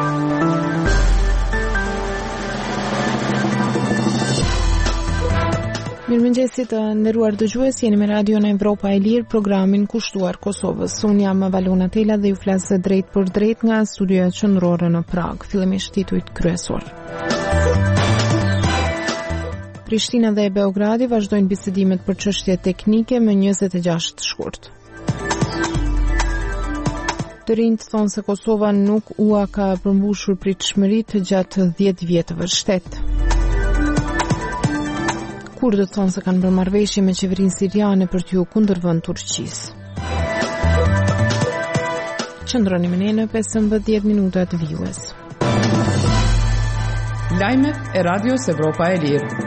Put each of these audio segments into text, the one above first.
Mirëmëngjesit të nderuar dëgjues, jeni me Radio në Evropa e Lirë, programin kushtuar Kosovës. Unë jam Valona Tela dhe ju flas drejt për drejt nga studioja qendrore në Prag. Fillimisht titujt kryesor. Prishtina dhe Beogradi vazhdojnë bisedimet për çështje teknike me 26 shkurt. Të rinjt thonë se Kosova nuk ua ka përmbushur pritshmëritë gjatë 10 vjetëve shtet. Kurdët thonë se kanë bërë marrëveshje me qeverinë siriane për t'u kundërvënë Turqisë. Qëndroni me ne në 15 minuta të vijues. Lajmet e Radios Evropa e Lirë.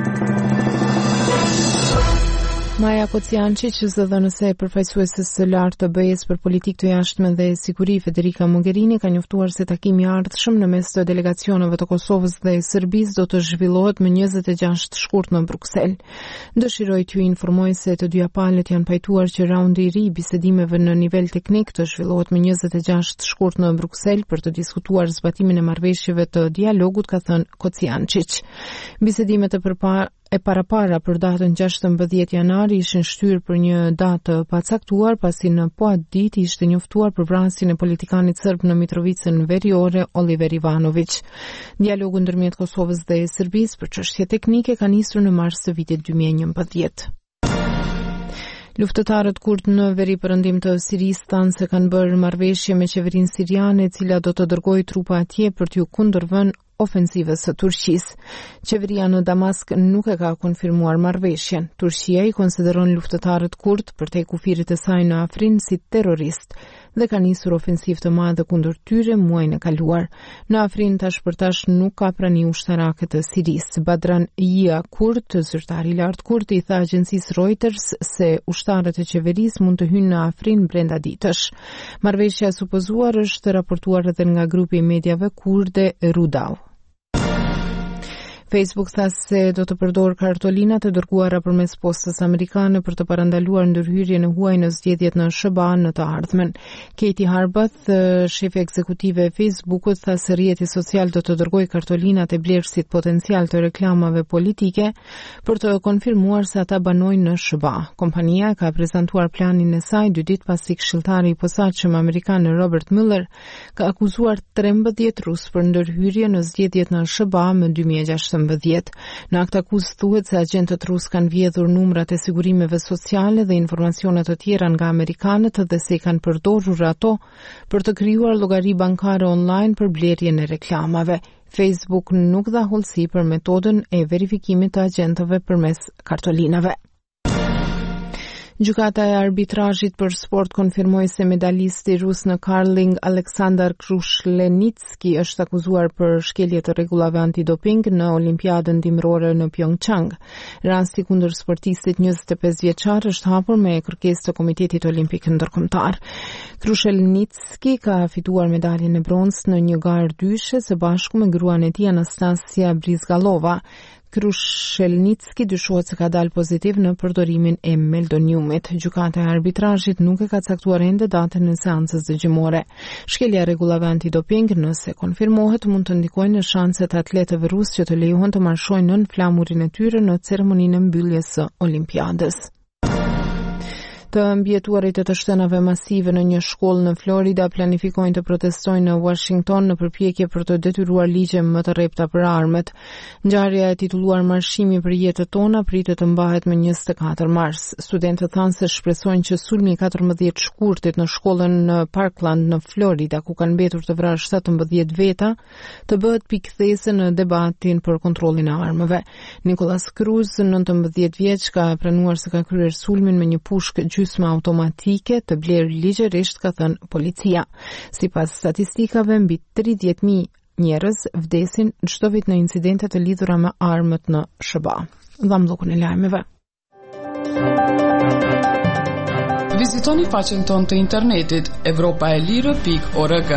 Maja Kociančić, zëdhënëse e përfaqësuesës së lartë të BE-s për politikë të jashtme dhe siguri Federica Mogherini ka njoftuar se takimi i ardhshëm në mes të delegacioneve të Kosovës dhe Serbisë do të zhvillohet më 26 shkurt në Bruksel. Dëshiroj t'ju informoj se të dyja palët janë pajtuar që raundi i ri i bisedimeve në nivel teknik të zhvillohet më 26 shkurt në Bruksel për të diskutuar zbatimin e marrëveshjeve të dialogut, ka thënë Kociančić. Bisedimet e parapara për datën 16 janar ishin shtyrë për një datë pacaktuar pasi në po atë ditë ishte njoftuar për vrasjen e politikanit serb në Mitrovicën Veriore, Oliver Ivanović. Dialogu ndërmjet Kosovës dhe Serbisë për çështje teknike ka nisur në mars të vitit 2011. Luftëtarët kurd në veri perëndim të Sirisë thanë se kanë bërë marrëveshje me qeverinë siriane, e cila do të dërgojë trupa atje për t'u kundërvënë ofensivës së Turqisë. Qeveria në Damask nuk e ka konfirmuar marrëveshjen. Turqia i konsideron luftëtarët kurd përtej kufirit e saj në Afrin si terrorist dhe ka nisur ofensivë të madhe kundër tyre muajin e kaluar. Në Afrin tash për tash nuk ka prani ushtarake të Sirisë. Badran Ia Kurt, zyrtari i lartë kurd, i tha agjencisë Reuters se ushtarët e qeverisë mund të hyjnë në Afrin brenda ditësh. Marrëveshja e supozuar është raportuar edhe nga grupi i mediave kurde Rudau. Facebook tha se do të përdor kartolinat e dërguara përmes postës amerikane për të parandaluar ndërhyrjen e huaj në zgjedhjet në SBA në të ardhmen. Katie Harbath, shefi ekzekutive e Facebookut, tha se rrjeti social do të dërgojë kartolinat e blerësit potencial të reklamave politike për të konfirmuar se ata banojnë në SBA. Kompania ka prezantuar planin e saj 2 ditë pasi këshilltari i posaçëm amerikan Robert Mueller ka akuzuar 13 rus për ndërhyrje në zgjedhjet në SBA më 2016. Në akt akuzë thuhet se agentët rusë kanë vjedhur numrat e sigurimeve sociale dhe informacionet të tjera nga amerikanët dhe se i kanë përdorur ato për të krijuar llogari bankare online për blerjen e reklamave. Facebook nuk dha hollësi për metodën e verifikimit të agentëve përmes kartolinave. Gjykata e arbitrazhit për sport konfirmoi se medalisti rus në curling Aleksandar Krushelnitski është akuzuar për shkelje të rregullave antidoping në Olimpiadën dimrore në Pyeongchang. Rasti kundër sportistit 25 vjeçar është hapur me kërkesë të Komitetit Olimpik Ndërkombëtar. Krushelnitski ka fituar medaljen e bronzë në një garë dyshe së bashku me gruan e tij Anastasia Brizgalova. Krushelnitski dyshohet se ka dalë pozitiv në përdorimin e meldoniumit. Gjykata e arbitrazhit nuk e ka caktuar ende datën e seancës dëgjimore. Shkelja e rregullave antidoping, nëse konfirmohet, mund të ndikojë në shanset e atletëve rusë që të lejohen të marshojnë nën flamurin e tyre në ceremoninë e mbylljes së Olimpiadës. Të mbjetuarit e të shtënave masive në një shkollë në Florida planifikojnë të protestojnë në Washington në përpjekje për të detyruar ligje më të rrepta për armët. Ngjarja e titulluar Marshimi për jetën tona pritet të mbahet më 24 mars. Studentët thanë se shpresojnë që sulmi 14 shkurtit në shkollën në Parkland në Florida, ku kanë mbetur të vrarë 17 veta, të bëhet pikëthese në debatin për kontrollin e armëve. Nicholas Cruz, 19 vjeç, ka pranuar se ka kryer sulmin me një pushkë gjysmë automatike të blerë ligjërisht, ka thënë policia. Sipas statistikave, mbi 30.000 njerëz vdesin çdo vit në incidente të lidhura me armët në SBA. Dham llokun e lajmeve. Vizitoni faqen tonë të internetit europaelire.org.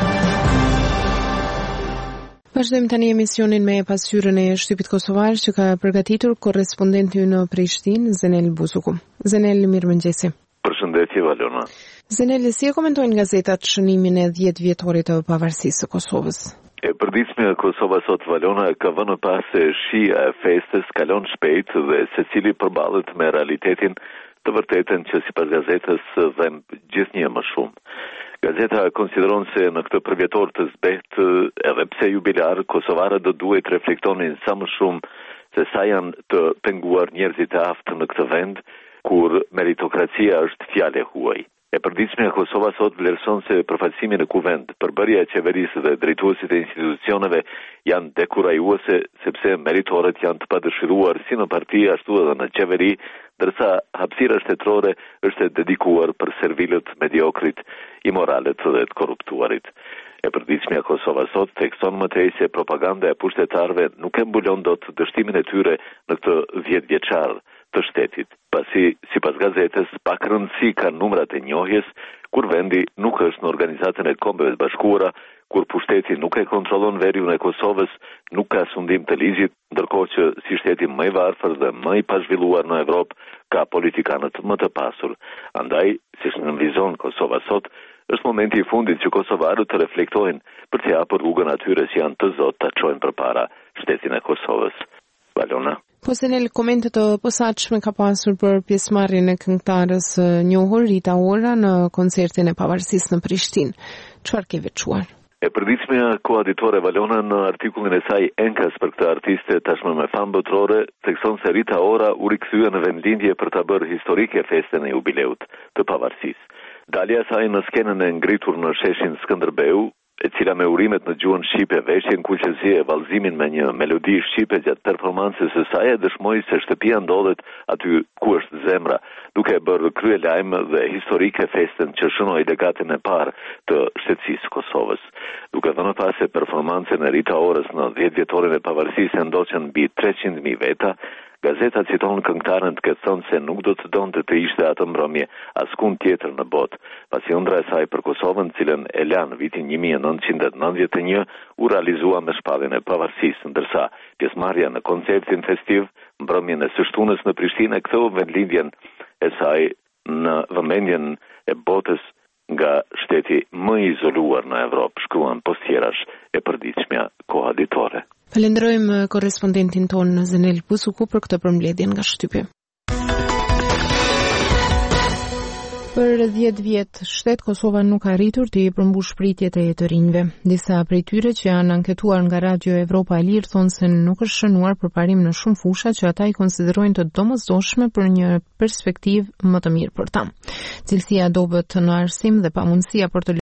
Vazhdojmë tani emisionin me pasqyrën e shtypit kosovar që ka përgatitur korrespondenti në Prishtinë, Zenel Buzuku. Zenel, mirëmëngjesi. Përshëndetje, Valona. Zenel, si e komentojnë gazetat shënimin e 10 vjetorit të pavarësisë së Kosovës? E përditshmja e Kosovës sot Valona ka vënë pas se shija e festës kalon shpejt dhe secili përballet me realitetin të vërtetën që sipas gazetës dhem gjithnjë më shumë. Gazeta konsideron se në këtë përvjetor të zbehtë, edhe pse jubilar, kosovarët do duhet reflektonin sa më shumë se sa janë të penguar njerëzit e aftë në këtë vend, kur meritokracia është fjalë e huaj. E përditshmja e Kosovës sot vlerëson se përfaqësimi në kuvend, përbërja e qeverisë dhe drejtuesit e institucioneve janë dekurajuese sepse meritorët janë të padëshiruar si në parti ashtu edhe në qeveri, ndërsa hapësira shtetërore është e dedikuar për servilët mediokrit, imoralet dhe të korruptuarit. E përditshmja e Kosovës sot tekston më tej se propaganda e pushtetarëve nuk e mbulon dot dështimin e tyre në këtë 10 vjeçar të shtetit, pasi sipas gazetës pak rëndësi kanë numrat e njohjes, kur vendi nuk është në Organizatën e Kombeve të Bashkuara, kur pushteti nuk e kontrollon veriun e Kosovës, nuk ka sundim të ligjit, ndërkohë që si shteti më i varfër dhe më i pazhvilluar në Evropë ka politikanët më të pasur. Andaj, siç nënvizon Kosova sot, është momenti i fundit që kosovarët të reflektojnë për të hapur rrugën atyre që janë të zotë ta çojnë përpara shtetin e Kosovës. Valona. Po se në komente të posaçme ka pasur për pjesëmarrjen e këngëtarës njohur Rita Ora në koncertin e pavarësisë në Prishtinë. Çfarë ke veçuar? E përditshmja koaditore Valona në artikullin e saj enkas për këtë artiste tashmë me famë botërore thekson se Rita Ora u rikthye në vendlindje për ta bërë historike festën e jubileut të pavarësisë. Dalja e saj në skenën e ngritur në sheshin Skënderbeu, e cila me urimet në gjuhën shqipe, veshjen kuqësi e vallëzimin me një melodi shqipe gjatë performancës së saj, dëshmoi se shtëpia ndodhet aty ku është zemra, duke bërë krye lajm dhe historike festën që shënoi dekadën e parë të shtetësisë Kosovës. Duke dhënë pas se performancën e Rita Orës në 10 vjetorin e pavarësisë ndoqën mbi 300.000 veta, gazeta citon këngëtarën të ketë thënë se nuk do të donte të ishte atë mbrëmje askund tjetër në botë, pasi ëndra e saj për Kosovën, cilën e la në vitin 1991, u realizua me shpalljen e pavarësisë, ndërsa pjesëmarrja në koncertin festiv mbrëmjen e së shtunës në Prishtinë ktheu vendlindjen e saj në vëmendjen e botës nga shteti më i izoluar në Evropë, shkruan postjerash e përditshmja koaditore. Falenderojmë korrespondentin tonë Zenel Busuku për këtë përmbledhje nga shtypi. Për 10 vjet, shtet Kosova nuk ka arritur të i përmbush pritjet e të rinjve. Disa prej tyre që janë anketuar nga Radio Evropa e Lirë thonë se nuk është shënuar përparim në shumë fusha që ata i konsiderojnë të domosdoshme për një perspektivë më të mirë për ta. Cilësia dobët në arsim dhe pamundësia për të